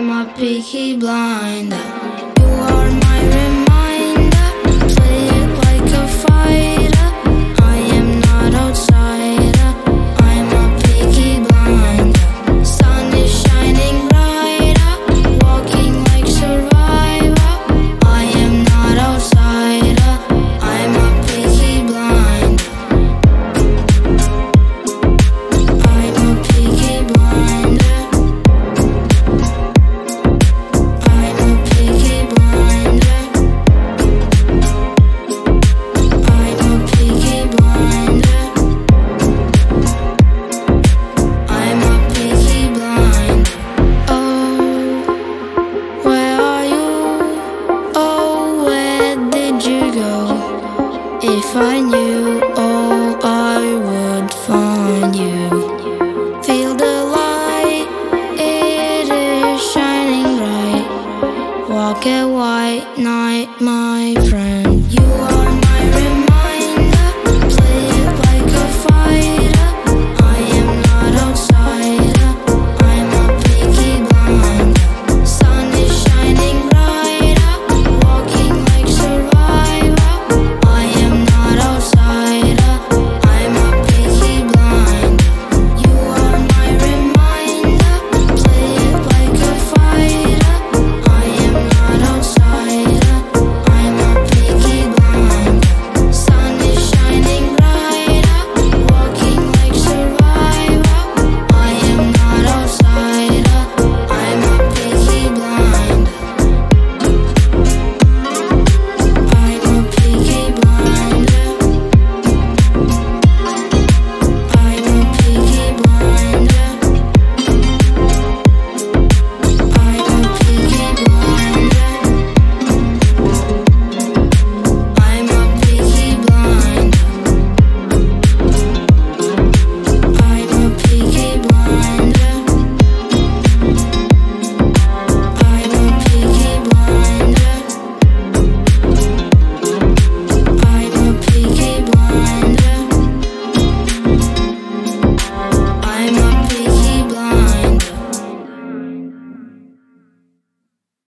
I'm a peaky blinder. You are my reminder. Play it like a fighter. I am not outsider. I'm a peaky blinder. Sun is shining brighter. Walking like survivor. I am not outsider. I'm a peaky blinder. I'm a peaky blinder. I'm a peaky blinder. I'm a peaky blinder. I'm a peaky blinder. Oh, where are you? Oh, where did you go? If I knew.